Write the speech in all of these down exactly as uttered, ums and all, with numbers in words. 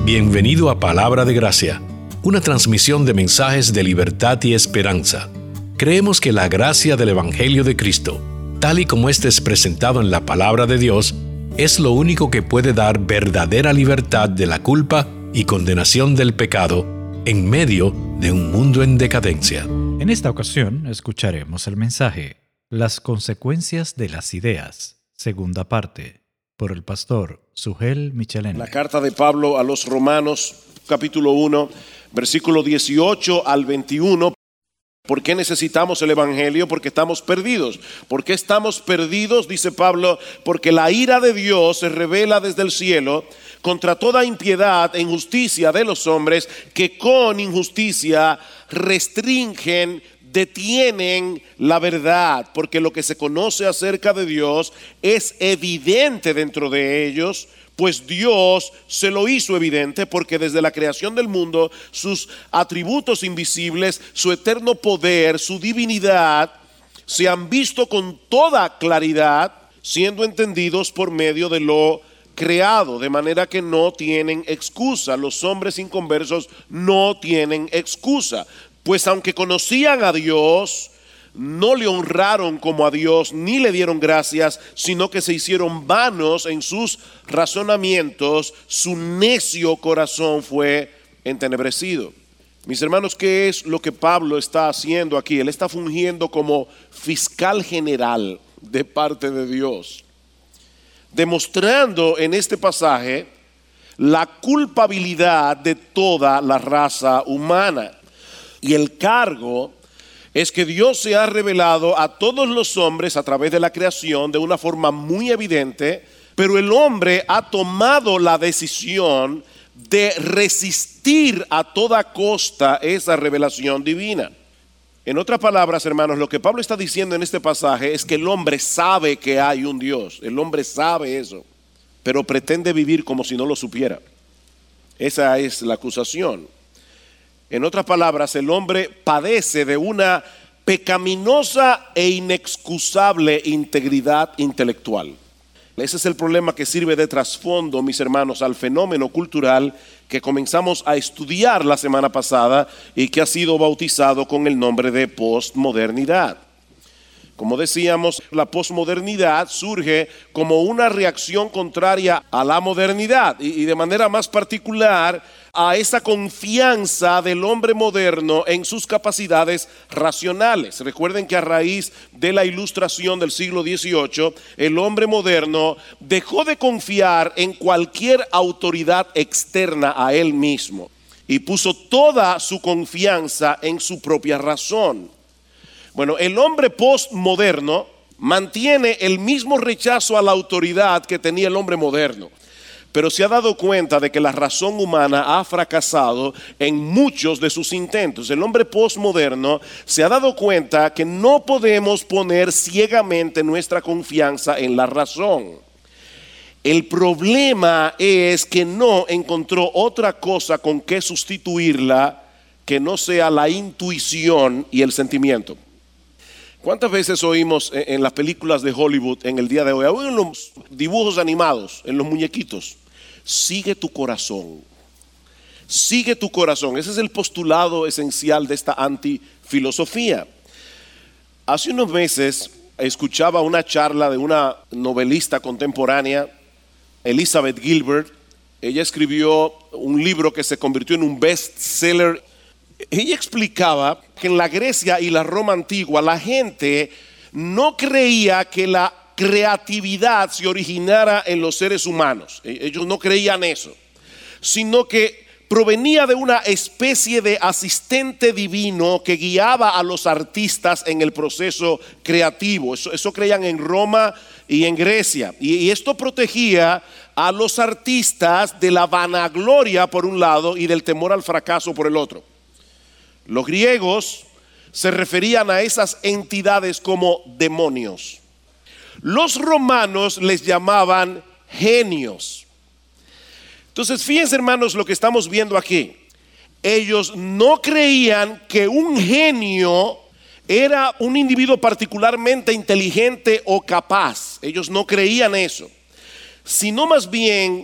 Bienvenido a Palabra de Gracia, una transmisión de mensajes de libertad y esperanza. Creemos que la gracia del Evangelio de Cristo, tal y como éste es presentado en la Palabra de Dios, es lo único que puede dar verdadera libertad de la culpa y condenación del pecado en medio de un mundo en decadencia. En esta ocasión escucharemos el mensaje Las consecuencias de las ideas, segunda parte, por el pastor Sugel Michelene. La carta de Pablo a los Romanos, capítulo uno, versículo dieciocho al veintiuno. ¿Por qué necesitamos el Evangelio? Porque estamos perdidos. ¿Por qué estamos perdidos? Dice Pablo, porque la ira de Dios se revela desde el cielo contra toda impiedad e injusticia de los hombres que con injusticia restringen, detienen la verdad, porque lo que se conoce acerca de Dios es evidente dentro de ellos, pues Dios se lo hizo evidente, porque desde la creación del mundo sus atributos invisibles, su eterno poder, su divinidad, se han visto con toda claridad, siendo entendidos por medio de lo creado, de manera que no tienen excusa. Los hombres inconversos no tienen excusa. Pues aunque conocían a Dios, no le honraron como a Dios, ni le dieron gracias, sino que se hicieron vanos en sus razonamientos, su necio corazón fue entenebrecido. Mis hermanos, ¿qué es lo que Pablo está haciendo aquí? Él está fungiendo como fiscal general de parte de Dios, demostrando en este pasaje la culpabilidad de toda la raza humana. Y el cargo es que Dios se ha revelado a todos los hombres a través de la creación de una forma muy evidente, pero el hombre ha tomado la decisión de resistir a toda costa esa revelación divina. En otras palabras, hermanos, lo que Pablo está diciendo en este pasaje es que el hombre sabe que hay un Dios, el hombre sabe eso, pero pretende vivir como si no lo supiera. Esa es la acusación. En otras palabras, el hombre padece de una pecaminosa e inexcusable integridad intelectual. Ese es el problema que sirve de trasfondo, mis hermanos, al fenómeno cultural que comenzamos a estudiar la semana pasada y que ha sido bautizado con el nombre de posmodernidad. Como decíamos, la posmodernidad surge como una reacción contraria a la modernidad y, y de manera más particular a esa confianza del hombre moderno en sus capacidades racionales. Recuerden que a raíz de la ilustración del siglo dieciocho, el hombre moderno dejó de confiar en cualquier autoridad externa a él mismo y puso toda su confianza en su propia razón. Bueno, el hombre postmoderno mantiene el mismo rechazo a la autoridad que tenía el hombre moderno, pero se ha dado cuenta de que la razón humana ha fracasado en muchos de sus intentos. El hombre postmoderno se ha dado cuenta que no podemos poner ciegamente nuestra confianza en la razón. El problema es que no encontró otra cosa con que sustituirla que no sea la intuición y el sentimiento. ¿Cuántas veces oímos en las películas de Hollywood en el día de hoy, aún en los dibujos animados, en los muñequitos? Sigue tu corazón, sigue tu corazón. Ese es el postulado esencial de esta antifilosofía. Hace unos meses escuchaba una charla de una novelista contemporánea, Elizabeth Gilbert. Ella escribió un libro que se convirtió en un bestseller. Ella explicaba que en la Grecia y la Roma antigua la gente no creía que la creatividad se originara en los seres humanos. Ellos no creían eso, sino que provenía de una especie de asistente divino que guiaba a los artistas en el proceso creativo. Eso, eso creían en Roma y en Grecia. Y, y esto protegía a los artistas de la vanagloria por un lado y del temor al fracaso por el otro. Los griegos se referían a esas entidades como demonios. Los romanos les llamaban genios. Entonces, fíjense, hermanos, lo que estamos viendo aquí. Ellos no creían que un genio era un individuo particularmente inteligente o capaz. Ellos no creían eso, sino más bien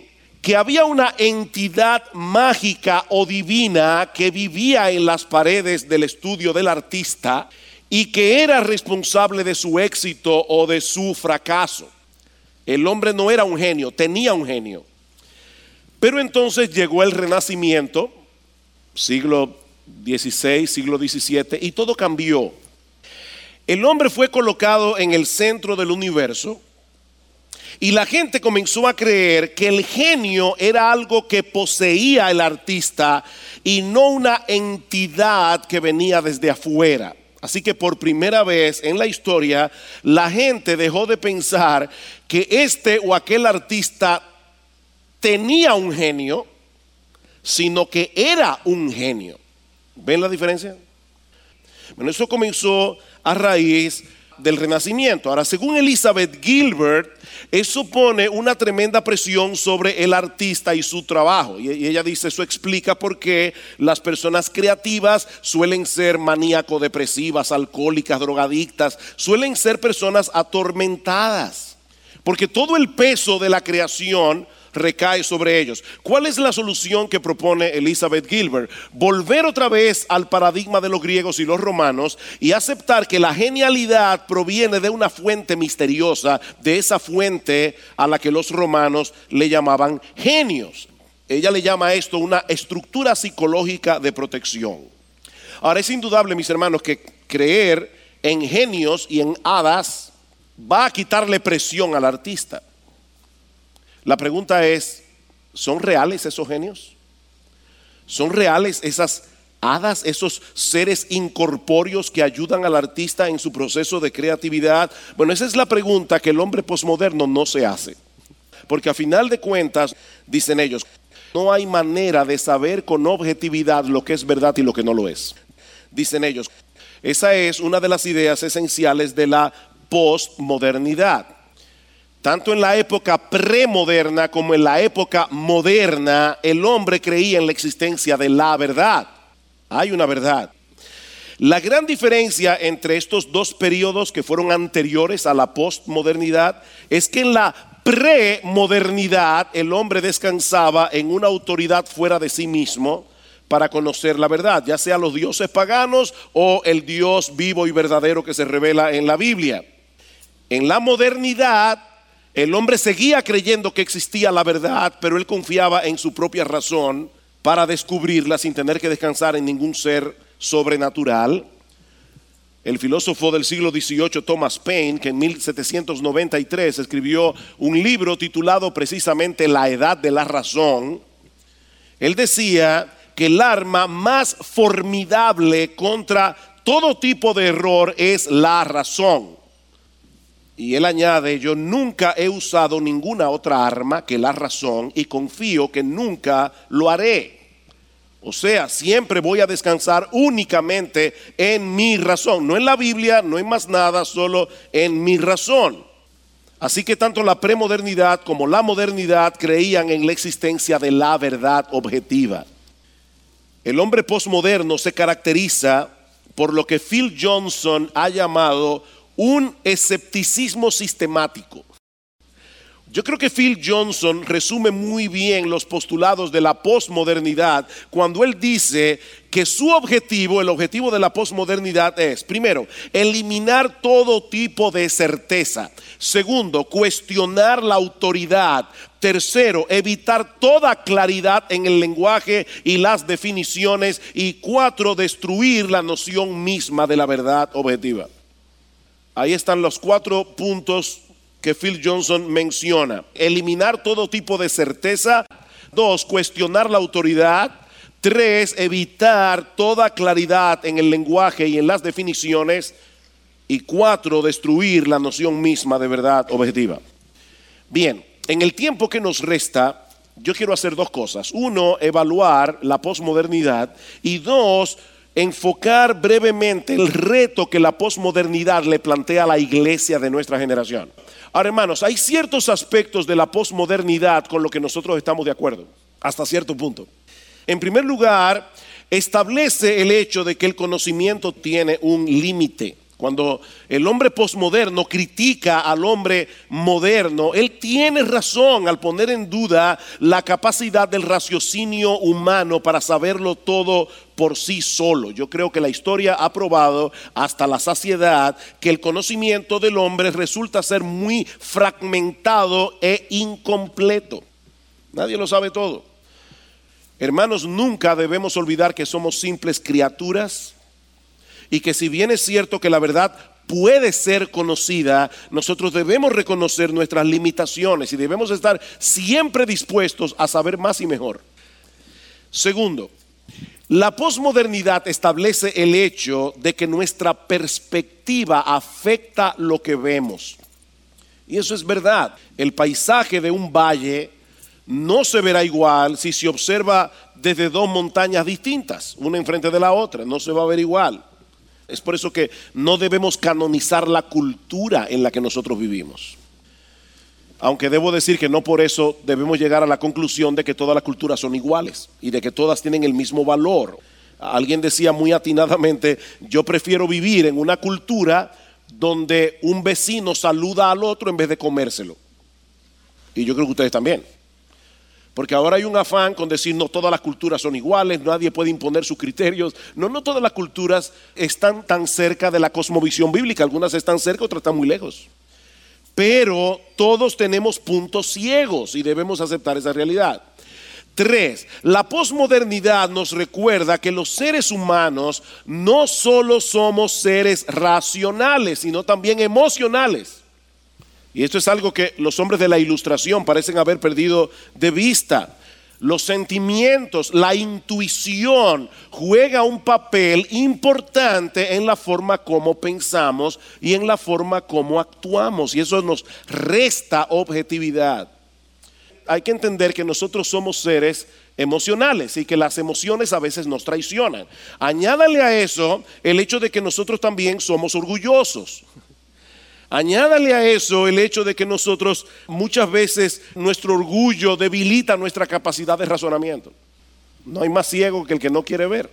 que había una entidad mágica o divina que vivía en las paredes del estudio del artista y que era responsable de su éxito o de su fracaso. El hombre no era un genio, tenía un genio. Pero entonces llegó el Renacimiento, siglo dieciséis, siglo diecisiete, y todo cambió. El hombre fue colocado en el centro del universo y la gente comenzó a creer que el genio era algo que poseía el artista y no una entidad que venía desde afuera. Así que por primera vez en la historia, la gente dejó de pensar que este o aquel artista tenía un genio, sino que era un genio. ¿Ven la diferencia? Bueno, eso comenzó a raíz del Renacimiento. Ahora, según Elizabeth Gilbert, eso pone una tremenda presión sobre el artista y su trabajo. Y ella dice, eso explica por qué las personas creativas suelen ser maníaco-depresivas, alcohólicas, drogadictas, suelen ser personas atormentadas, porque todo el peso de la creación recae sobre ellos. ¿Cuál es la solución que propone Elizabeth Gilbert? Volver otra vez al paradigma de los griegos y los romanos y aceptar que la genialidad proviene de una fuente misteriosa, de esa fuente a la que los romanos le llamaban genios. Ella le llama a esto una estructura psicológica de protección. Ahora, es indudable, mis hermanos, que creer en genios y en hadas va a quitarle presión al artista. La pregunta es, ¿son reales esos genios? ¿Son reales esas hadas, esos seres incorpóreos que ayudan al artista en su proceso de creatividad? Bueno, esa es la pregunta que el hombre posmoderno no se hace. Porque a final de cuentas, dicen ellos, no hay manera de saber con objetividad lo que es verdad y lo que no lo es. Dicen ellos, esa es una de las ideas esenciales de la postmodernidad. Tanto en la época premoderna como en la época moderna, el hombre creía en la existencia de la verdad. Hay una verdad. La gran diferencia entre estos dos periodos que fueron anteriores a la postmodernidad es que en la premodernidad el hombre descansaba en una autoridad fuera de sí mismo para conocer la verdad, ya sea los dioses paganos o el Dios vivo y verdadero que se revela en la Biblia. En la modernidad, el hombre seguía creyendo que existía la verdad, pero él confiaba en su propia razón para descubrirla sin tener que descansar en ningún ser sobrenatural. El filósofo del siglo dieciocho, Thomas Paine, que en mil setecientos noventa y tres escribió un libro titulado precisamente La Edad de la Razón, él decía que el arma más formidable contra todo tipo de error es la razón. Y él añade, yo nunca he usado ninguna otra arma que la razón y confío que nunca lo haré. O sea, siempre voy a descansar únicamente en mi razón, no en la Biblia, no en más nada, solo en mi razón. Así que tanto la premodernidad como la modernidad creían en la existencia de la verdad objetiva. El hombre posmoderno se caracteriza por lo que Phil Johnson ha llamado un escepticismo sistemático. Yo creo que Phil Johnson resume muy bien los postulados de la posmodernidad cuando él dice que su objetivo, el objetivo de la posmodernidad es, primero, eliminar todo tipo de certeza. Segundo, cuestionar la autoridad. Tercero, evitar toda claridad en el lenguaje y las definiciones. Y cuatro, destruir la noción misma de la verdad objetiva. Ahí están los cuatro puntos que Phil Johnson menciona. Eliminar todo tipo de certeza. Dos, cuestionar la autoridad. Tres, evitar toda claridad en el lenguaje y en las definiciones. Y cuatro, destruir la noción misma de verdad objetiva. Bien, en el tiempo que nos resta, yo quiero hacer dos cosas. Uno, evaluar la posmodernidad. Y dos, enfocar brevemente el reto que la posmodernidad le plantea a la iglesia de nuestra generación. Ahora, hermanos, hay ciertos aspectos de la posmodernidad con los que nosotros estamos de acuerdo, hasta cierto punto. En primer lugar, establece el hecho de que el conocimiento tiene un límite. Cuando el hombre posmoderno critica al hombre moderno, él tiene razón al poner en duda la capacidad del raciocinio humano para saberlo todo por sí solo. Yo creo que la historia ha probado hasta la saciedad que el conocimiento del hombre resulta ser muy fragmentado e incompleto. Nadie lo sabe todo. Hermanos, nunca debemos olvidar que somos simples criaturas y que si bien es cierto que la verdad puede ser conocida, nosotros debemos reconocer nuestras limitaciones y debemos estar siempre dispuestos a saber más y mejor. Segundo, la posmodernidad establece el hecho de que nuestra perspectiva afecta lo que vemos. Y eso es verdad. El paisaje de un valle no se verá igual si se observa desde dos montañas distintas, una enfrente de la otra, no se va a ver igual. Es por eso que no debemos canonizar la cultura en la que nosotros vivimos. Aunque debo decir que no por eso debemos llegar a la conclusión de que todas las culturas son iguales y de que todas tienen el mismo valor. Alguien decía muy atinadamente, yo prefiero vivir en una cultura donde un vecino saluda al otro en vez de comérselo. Y yo creo que ustedes también. Porque ahora hay un afán con decir no todas las culturas son iguales, nadie puede imponer sus criterios. No, no todas las culturas están tan cerca de la cosmovisión bíblica, algunas están cerca, otras están muy lejos. Pero todos tenemos puntos ciegos y debemos aceptar esa realidad. Tres, la posmodernidad nos recuerda que los seres humanos no solo somos seres racionales, sino también emocionales. Y esto es algo que los hombres de la Ilustración parecen haber perdido de vista. Los sentimientos, la intuición juega un papel importante en la forma como pensamos y en la forma como actuamos. Y eso nos resta objetividad. Hay que entender que nosotros somos seres emocionales y que las emociones a veces nos traicionan. Añádale a eso el hecho de que nosotros también somos orgullosos. Añádale a eso el hecho de que nosotros muchas veces nuestro orgullo debilita nuestra capacidad de razonamiento. No hay más ciego que el que no quiere ver.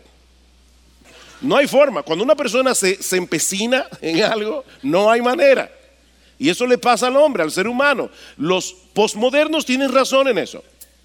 No hay forma. Cuando una persona se, se empecina en algo, no hay manera. Y eso le pasa al hombre, al ser humano. Los posmodernos tienen razón en eso.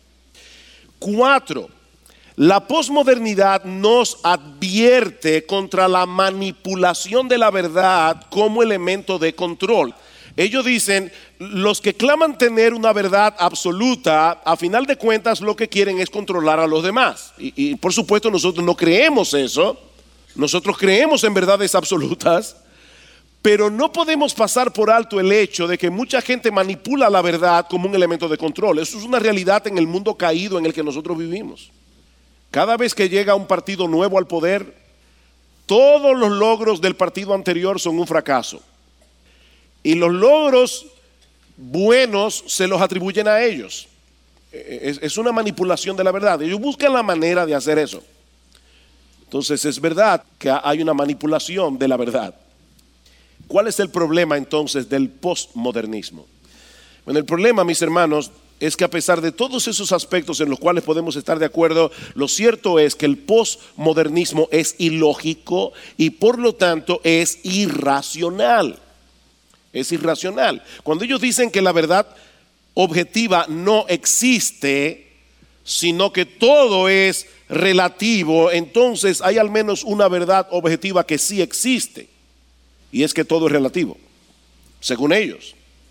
Cuatro. La posmodernidad nos advierte contra la manipulación de la verdad como elemento de control. Ellos dicen, los que claman tener una verdad absoluta, a final de cuentas lo que quieren es controlar a los demás. Y, y por supuesto nosotros no creemos eso, nosotros creemos en verdades absolutas, pero no podemos pasar por alto el hecho de que mucha gente manipula la verdad como un elemento de control. Eso es una realidad en el mundo caído en el que nosotros vivimos. Cada vez que llega un partido nuevo al poder, todos los logros del partido anterior son un fracaso. Y los logros buenos se los atribuyen a ellos. Es, es una manipulación de la verdad. Ellos buscan la manera de hacer eso. Entonces es verdad que hay una manipulación de la verdad. ¿Cuál es el problema entonces del postmodernismo? Bueno, el problema, mis hermanos, es que a pesar de todos esos aspectos en los cuales podemos estar de acuerdo, lo cierto es que el posmodernismo es ilógico y por lo tanto es irracional. Es irracional. Cuando ellos dicen que la verdad objetiva no existe, sino que todo es relativo, entonces hay al menos una verdad objetiva que sí existe, y es que todo es relativo, según ellos.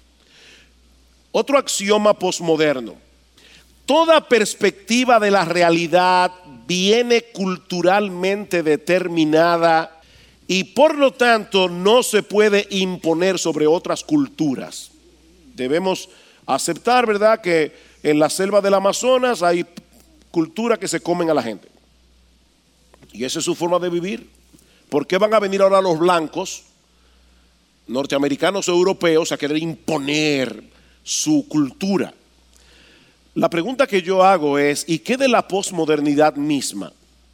Otro axioma posmoderno: toda perspectiva de la realidad viene culturalmente determinada y por lo tanto no se puede imponer sobre otras culturas. Debemos aceptar, ¿verdad?, que en la selva del Amazonas hay culturas que se comen a la gente. Y esa es su forma de vivir. ¿Por qué van a venir ahora los blancos, norteamericanos o europeos, a querer imponer su cultura? La pregunta que yo hago es, ¿y qué de la posmodernidad misma?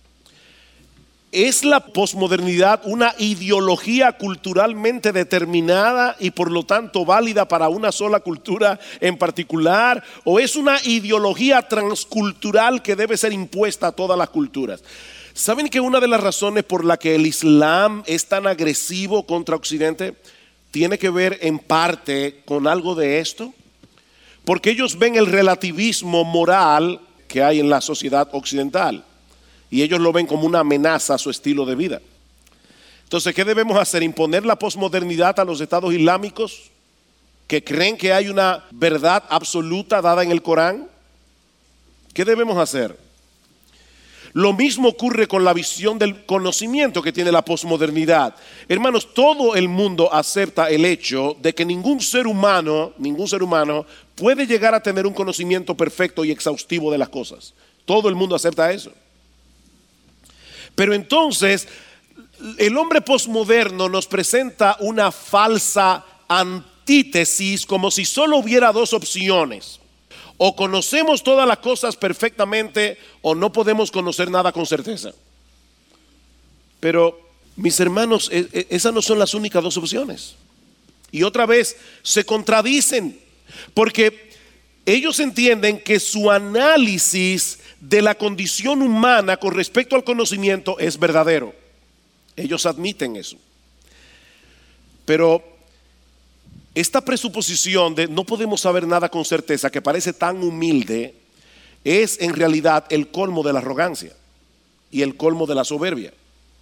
¿Es la posmodernidad una ideología culturalmente determinada y por lo tanto válida para una sola cultura en particular? ¿O es una ideología transcultural que debe ser impuesta a todas las culturas? ¿Saben que una de las razones por la que el Islam es tan agresivo contra Occidente tiene que ver en parte con algo de esto? Porque ellos ven el relativismo moral que hay en la sociedad occidental y ellos lo ven como una amenaza a su estilo de vida. Entonces, ¿qué debemos hacer? ¿Imponer la posmodernidad a los estados islámicos que creen que hay una verdad absoluta dada en el Corán? ¿Qué debemos hacer? Lo mismo ocurre con la visión del conocimiento que tiene la posmodernidad. Hermanos, todo el mundo acepta el hecho de que ningún ser humano, ningún ser humano puede llegar a tener un conocimiento perfecto y exhaustivo de las cosas. Todo el mundo acepta eso. Pero entonces, el hombre posmoderno nos presenta una falsa antítesis, como si solo hubiera dos opciones. O conocemos todas las cosas perfectamente o no podemos conocer nada con certeza. Pero, mis hermanos, esas no son las únicas dos opciones. Y otra vez se contradicen, porque ellos entienden que su análisis de la condición humana con respecto al conocimiento es verdadero. Ellos admiten eso. Pero esta presuposición de no podemos saber nada con certeza, que parece tan humilde, es en realidad el colmo de la arrogancia y el colmo de la soberbia.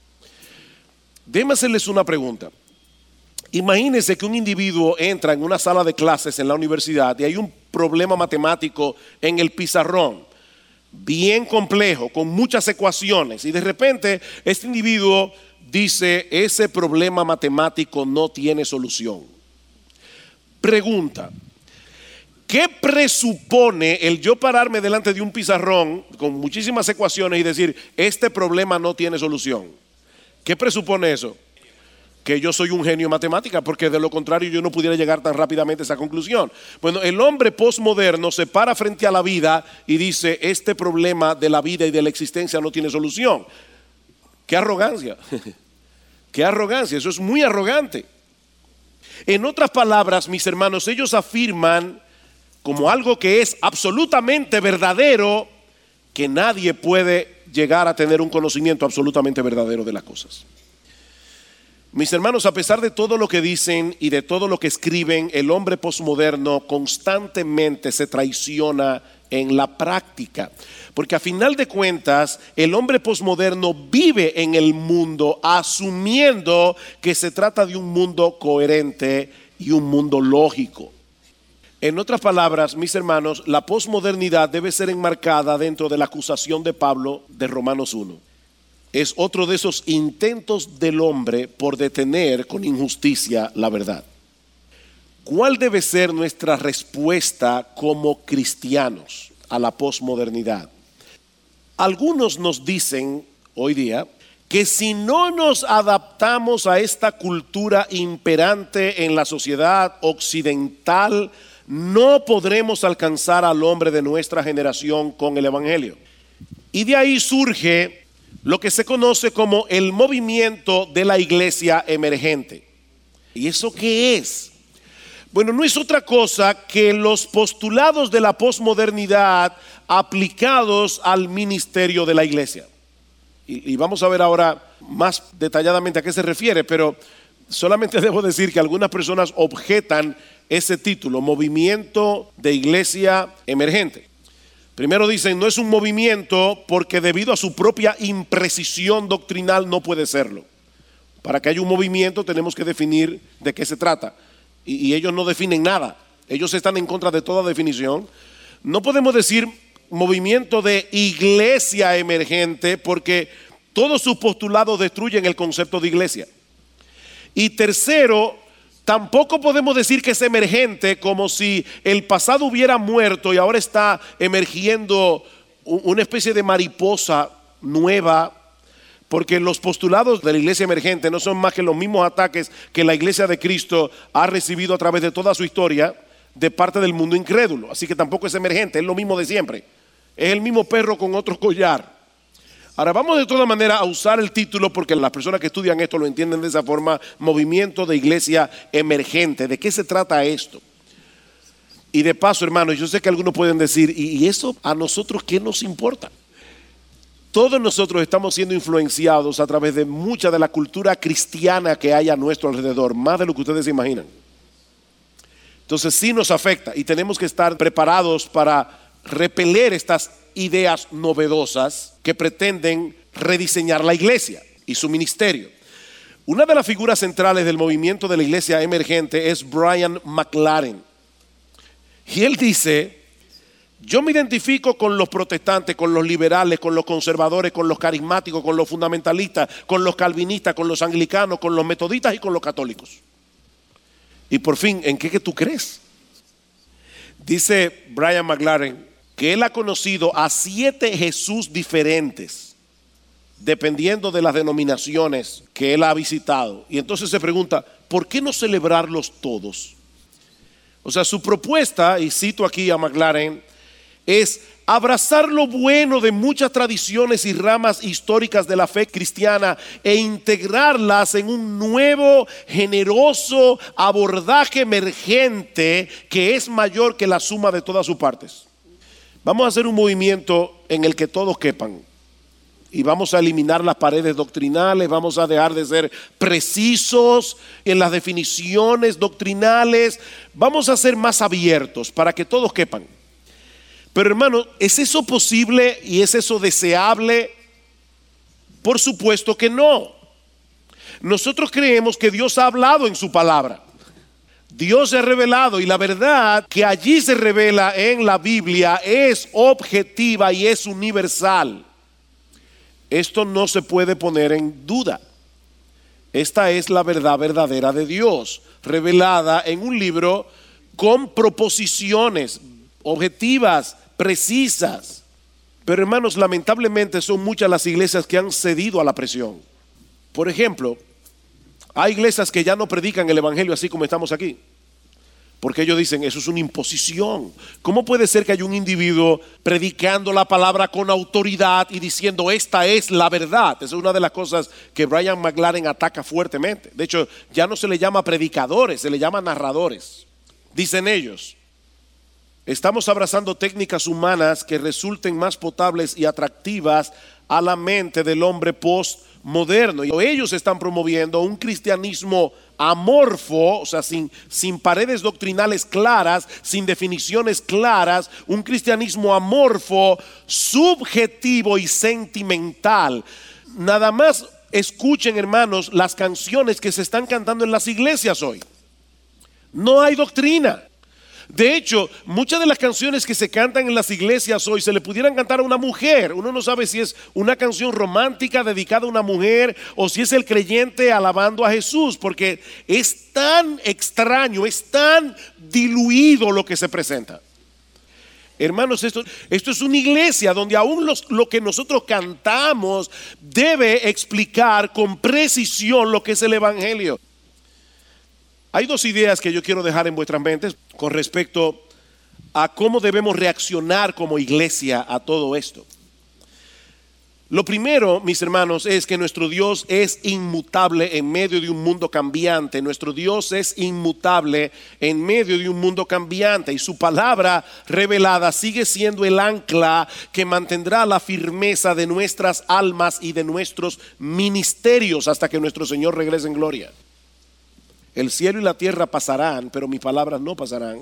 Déjenme hacerles una pregunta. Imagínense que un individuo entra en una sala de clases en la universidad y hay un problema matemático en el pizarrón, bien complejo, con muchas ecuaciones, y de repente este individuo dice: ese problema matemático no tiene solución. Pregunta: ¿qué presupone el yo pararme delante de un pizarrón con muchísimas ecuaciones y decir este problema no tiene solución? ¿Qué presupone eso? Que yo soy un genio en matemática, porque de lo contrario yo no pudiera llegar tan rápidamente a esa conclusión. Bueno, el hombre posmoderno se para frente a la vida y dice: este problema de la vida y de la existencia no tiene solución. ¡Qué arrogancia! ¡Qué arrogancia! Eso es muy arrogante. En otras palabras, mis hermanos, ellos afirman como algo que es absolutamente verdadero, que nadie puede llegar a tener un conocimiento absolutamente verdadero de las cosas. Mis hermanos, a pesar de todo lo que dicen y de todo lo que escriben, el hombre posmoderno constantemente se traiciona en la práctica, porque a final de cuentas el hombre posmoderno vive en el mundo asumiendo que se trata de un mundo coherente y un mundo lógico. En otras palabras, mis hermanos, la posmodernidad debe ser enmarcada dentro de la acusación de Pablo de Romanos uno. Es otro de esos intentos del hombre por detener con injusticia la verdad. ¿Cuál debe ser nuestra respuesta como cristianos a la posmodernidad? Algunos nos dicen hoy día que si no nos adaptamos a esta cultura imperante en la sociedad occidental, no podremos alcanzar al hombre de nuestra generación con el Evangelio. Y de ahí surge lo que se conoce como el movimiento de la iglesia emergente. ¿Y eso qué es? Bueno, no es otra cosa que los postulados de la posmodernidad aplicados al ministerio de la iglesia. Y, y vamos a ver ahora más detalladamente a qué se refiere, pero solamente debo decir que algunas personas objetan ese título, movimiento de iglesia emergente. Primero dicen, no es un movimiento porque debido a su propia imprecisión doctrinal no puede serlo. Para que haya un movimiento tenemos que definir de qué se trata. Y, y ellos no definen nada. Ellos están en contra de toda definición. No podemos decir movimiento de iglesia emergente porque todos sus postulados destruyen el concepto de iglesia. Y tercero, tampoco podemos decir que es emergente como si el pasado hubiera muerto y ahora está emergiendo una especie de mariposa nueva, porque los postulados de la iglesia emergente no son más que los mismos ataques que la iglesia de Cristo ha recibido a través de toda su historia de parte del mundo incrédulo. Así que tampoco es emergente, es lo mismo de siempre. Es el mismo perro con otro collar. Ahora vamos de toda manera a usar el título porque las personas que estudian esto lo entienden de esa forma, movimiento de iglesia emergente. ¿De qué se trata esto? Y de paso, hermanos, yo sé que algunos pueden decir, ¿y eso a nosotros qué nos importa? Todos nosotros estamos siendo influenciados a través de mucha de la cultura cristiana que hay a nuestro alrededor, más de lo que ustedes se imaginan. Entonces sí nos afecta y tenemos que estar preparados para repeler estas ideas novedosas que pretenden rediseñar la iglesia y su ministerio. Una de las figuras centrales del movimiento de la iglesia emergente es Brian McLaren. Y él dice: yo me identifico con los protestantes, con los liberales, con los conservadores, con los carismáticos, con los fundamentalistas, con los calvinistas, con los anglicanos, con los metodistas y con los católicos. Y por fin, ¿en qué que tú crees? Dice Brian McLaren que él ha conocido a siete Jesús diferentes, dependiendo de las denominaciones que él ha visitado. Y entonces se pregunta, ¿por qué no celebrarlos todos? O sea, su propuesta, y cito aquí a McLaren, es abrazar lo bueno de muchas tradiciones y ramas históricas de la fe cristiana e integrarlas en un nuevo, generoso abordaje emergente que es mayor que la suma de todas sus partes. Vamos a hacer un movimiento en el que todos quepan y vamos a eliminar las paredes doctrinales, vamos a dejar de ser precisos en las definiciones doctrinales, vamos a ser más abiertos para que todos quepan. Pero hermano, ¿es eso posible y es eso deseable? Por supuesto que no. Nosotros creemos que Dios ha hablado en su palabra. Dios se ha revelado y la verdad que allí se revela en la Biblia es objetiva y es universal. Esto no se puede poner en duda. Esta es la verdad verdadera de Dios, revelada en un libro con proposiciones objetivas, precisas. Pero hermanos, lamentablemente son muchas las iglesias que han cedido a la presión. Por ejemplo, hay iglesias que ya no predican el evangelio así como estamos aquí, porque ellos dicen, eso es una imposición. ¿Cómo puede ser que haya un individuo predicando la palabra con autoridad y diciendo esta es la verdad? Esa es una de las cosas que Brian McLaren ataca fuertemente. De hecho, ya no se le llama predicadores, se le llama narradores. Dicen ellos, estamos abrazando técnicas humanas que resulten más potables y atractivas a la mente del hombre postmoderno. Y ellos están promoviendo un cristianismo amorfo, o sea, sin, sin paredes doctrinales claras, sin definiciones claras, un cristianismo amorfo, subjetivo y sentimental. Nada más escuchen, hermanos, las canciones que se están cantando en las iglesias hoy. No hay doctrina. De hecho, muchas de las canciones que se cantan en las iglesias hoy se le pudieran cantar a una mujer. Uno no sabe si es una canción romántica dedicada a una mujer o si es el creyente alabando a Jesús, porque es tan extraño, es tan diluido lo que se presenta. Hermanos, esto, esto es una iglesia donde aún los, lo que nosotros cantamos debe explicar con precisión lo que es el evangelio. Hay dos ideas que yo quiero dejar en vuestras mentes con respecto a cómo debemos reaccionar como iglesia a todo esto. Lo primero, mis hermanos, es que nuestro Dios es inmutable en medio de un mundo cambiante. Nuestro Dios es inmutable en medio de un mundo cambiante y su palabra revelada sigue siendo el ancla que mantendrá la firmeza de nuestras almas y de nuestros ministerios hasta que nuestro Señor regrese en gloria. El cielo y la tierra pasarán, pero mis palabras no pasarán.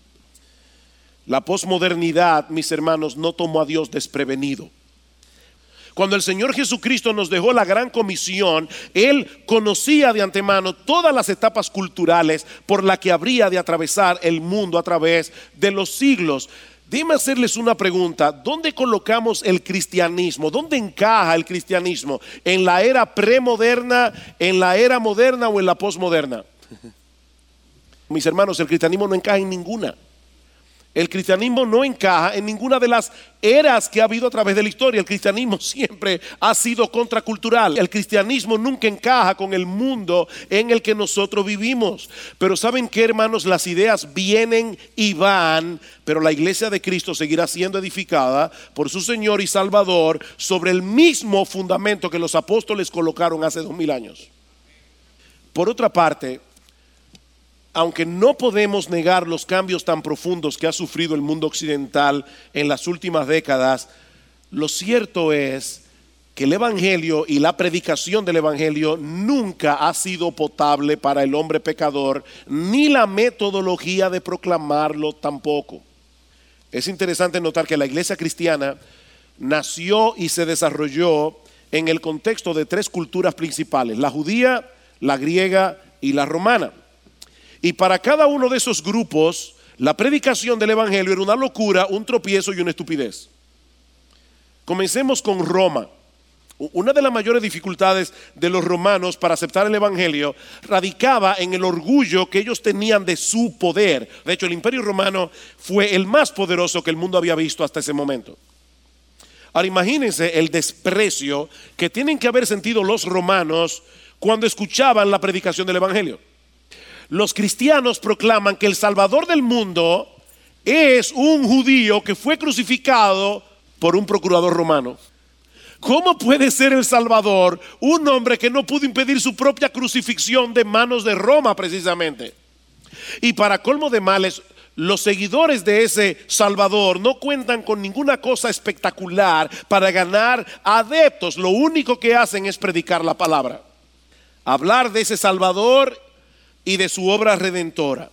La posmodernidad, mis hermanos, no tomó a Dios desprevenido. Cuando el Señor Jesucristo nos dejó la gran comisión, Él conocía de antemano todas las etapas culturales por las que habría de atravesar el mundo a través de los siglos. Déjenme hacerles una pregunta. ¿Dónde colocamos el cristianismo? ¿Dónde encaja el cristianismo? ¿En la era premoderna, en la era moderna o en la posmoderna? Mis hermanos, el cristianismo no encaja en ninguna. El cristianismo no encaja en ninguna de las eras que ha habido a través de la historia. El cristianismo siempre ha sido contracultural. El cristianismo nunca encaja con el mundo en el que nosotros vivimos. Pero ¿saben qué, hermanos? Las ideas vienen y van, pero la iglesia de Cristo seguirá siendo edificada por su Señor y Salvador sobre el mismo fundamento que los apóstoles colocaron hace dos mil años. Por otra parte, aunque no podemos negar los cambios tan profundos que ha sufrido el mundo occidental en las últimas décadas, lo cierto es que el evangelio y la predicación del evangelio nunca ha sido potable para el hombre pecador, ni la metodología de proclamarlo tampoco. Es interesante notar que la iglesia cristiana nació y se desarrolló en el contexto de tres culturas principales: la judía, la griega y la romana. Y para cada uno de esos grupos, la predicación del evangelio era una locura, un tropiezo y una estupidez. Comencemos con Roma. Una de las mayores dificultades de los romanos para aceptar el evangelio radicaba en el orgullo que ellos tenían de su poder. De hecho, el imperio romano fue el más poderoso que el mundo había visto hasta ese momento. Ahora imagínense el desprecio que tienen que haber sentido los romanos cuando escuchaban la predicación del evangelio. Los cristianos proclaman que el Salvador del mundo es un judío que fue crucificado por un procurador romano. ¿Cómo puede ser el Salvador un hombre que no pudo impedir su propia crucifixión de manos de Roma precisamente? Y para colmo de males, los seguidores de ese Salvador no cuentan con ninguna cosa espectacular para ganar adeptos. Lo único que hacen es predicar la palabra, hablar de ese Salvador y de su obra redentora.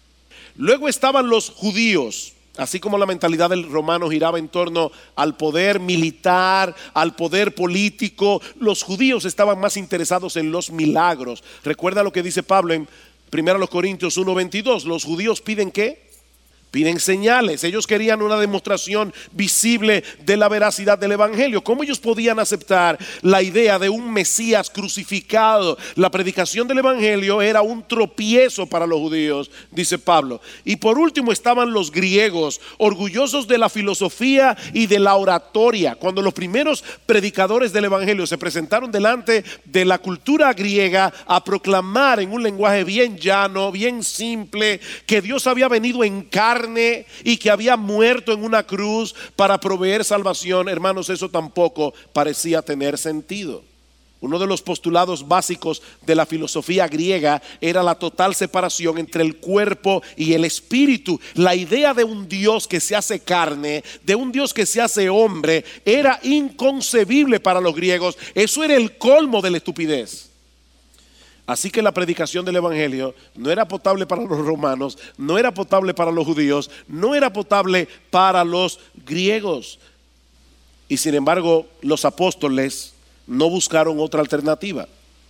Luego estaban los judíos. Así como la mentalidad del romano giraba en torno al poder militar, al poder político, los judíos estaban más interesados en los milagros. Recuerda lo que dice Pablo en primera Corintios uno veintidós. Los judíos piden ¿qué? Piden señales. Ellos querían una demostración visible de la veracidad del evangelio. ¿Cómo ellos podían aceptar la idea de un Mesías crucificado? La predicación del evangelio era un tropiezo para los judíos, dice Pablo. Y por último estaban los griegos, orgullosos de la filosofía y de la oratoria. Cuando los primeros predicadores del evangelio se presentaron delante de la cultura griega a proclamar en un lenguaje bien llano, bien simple, que Dios había venido en carne y que había muerto en una cruz para proveer salvación, hermanos, eso tampoco parecía tener sentido. Uno de los postulados básicos de la filosofía griega era la total separación entre el cuerpo y el espíritu. La idea de un Dios que se hace carne, de un Dios que se hace hombre, era inconcebible para los griegos. Eso era el colmo de la estupidez. Así que la predicación del evangelio no era potable para los romanos, no era potable para los judíos, no era potable para los griegos. Y sin embargo, los apóstoles no buscaron otra alternativa.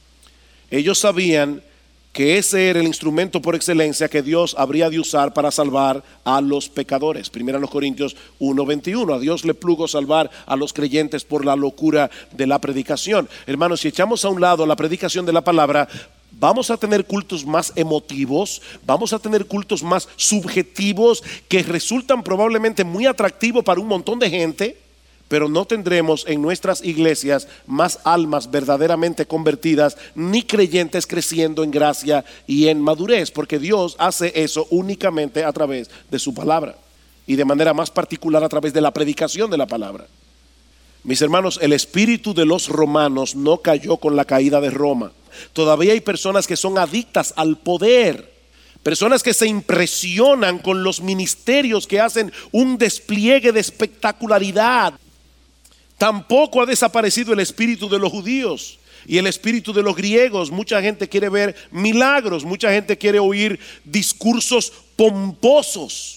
Ellos sabían que ese era el instrumento por excelencia que Dios habría de usar para salvar a los pecadores. Primera Corintios uno veintiuno. A Dios le plugo salvar a los creyentes por la locura de la predicación. Hermanos, si echamos a un lado la predicación de la palabra, vamos a tener cultos más emotivos, vamos a tener cultos más subjetivos que resultan probablemente muy atractivos para un montón de gente, pero no tendremos en nuestras iglesias más almas verdaderamente convertidas ni creyentes creciendo en gracia y en madurez, porque Dios hace eso únicamente a través de su palabra y de manera más particular a través de la predicación de la palabra. Mis hermanos, el espíritu de los romanos no cayó con la caída de Roma. Todavía hay personas que son adictas al poder, personas que se impresionan con los ministerios que hacen un despliegue de espectacularidad. Tampoco ha desaparecido el espíritu de los judíos y el espíritu de los griegos. Mucha gente quiere ver milagros, mucha gente quiere oír discursos pomposos.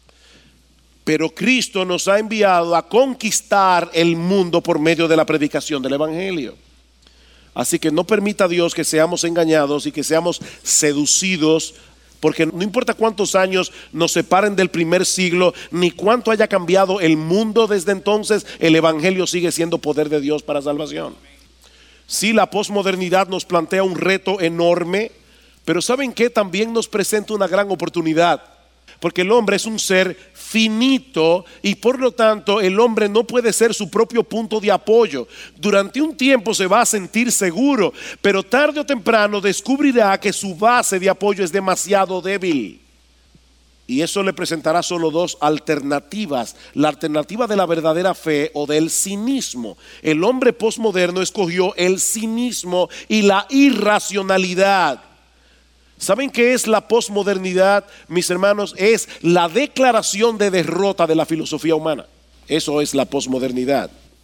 Pero Cristo nos ha enviado a conquistar el mundo por medio de la predicación del evangelio. Así que no permita Dios que seamos engañados y que seamos seducidos, porque no importa cuántos años nos separen del primer siglo, ni cuánto haya cambiado el mundo desde entonces, el evangelio sigue siendo poder de Dios para salvación. Sí, la posmodernidad nos plantea un reto enorme, pero ¿saben qué? También nos presenta una gran oportunidad, porque el hombre es un ser finito y por lo tanto el hombre no puede ser su propio punto de apoyo. Durante un tiempo se va a sentir seguro, pero tarde o temprano descubrirá que su base de apoyo es demasiado débil. Y eso le presentará solo dos alternativas: la alternativa de la verdadera fe o del cinismo. El hombre posmoderno escogió el cinismo y la irracionalidad. ¿Saben qué es la posmodernidad, mis hermanos? Es la declaración de derrota de la filosofía humana. Eso es la posmodernidad.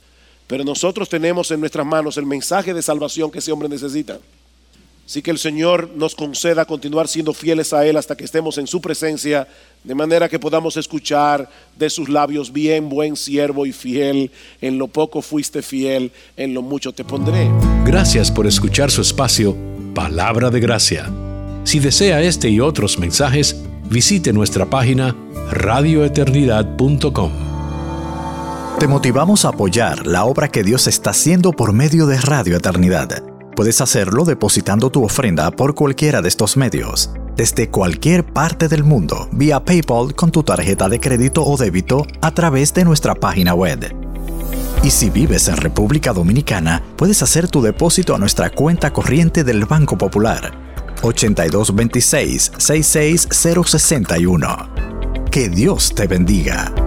Pero nosotros tenemos en nuestras manos el mensaje de salvación que ese hombre necesita. Así que el Señor nos conceda continuar siendo fieles a Él hasta que estemos en su presencia, de manera que podamos escuchar de sus labios: bien, buen siervo y fiel, en lo poco fuiste fiel, en lo mucho te pondré. Gracias por escuchar su espacio, Palabra de Gracia. Si desea este y otros mensajes, visite nuestra página radio eternidad punto com. Te motivamos a apoyar la obra que Dios está haciendo por medio de Radio Eternidad. Puedes hacerlo depositando tu ofrenda por cualquiera de estos medios, desde cualquier parte del mundo, vía PayPal con tu tarjeta de crédito o débito a través de nuestra página web. Y si vives en República Dominicana, puedes hacer tu depósito a nuestra cuenta corriente del Banco Popular, ochenta y dos veintiséis, sesenta y seis cero sesenta y uno. Que Dios te bendiga.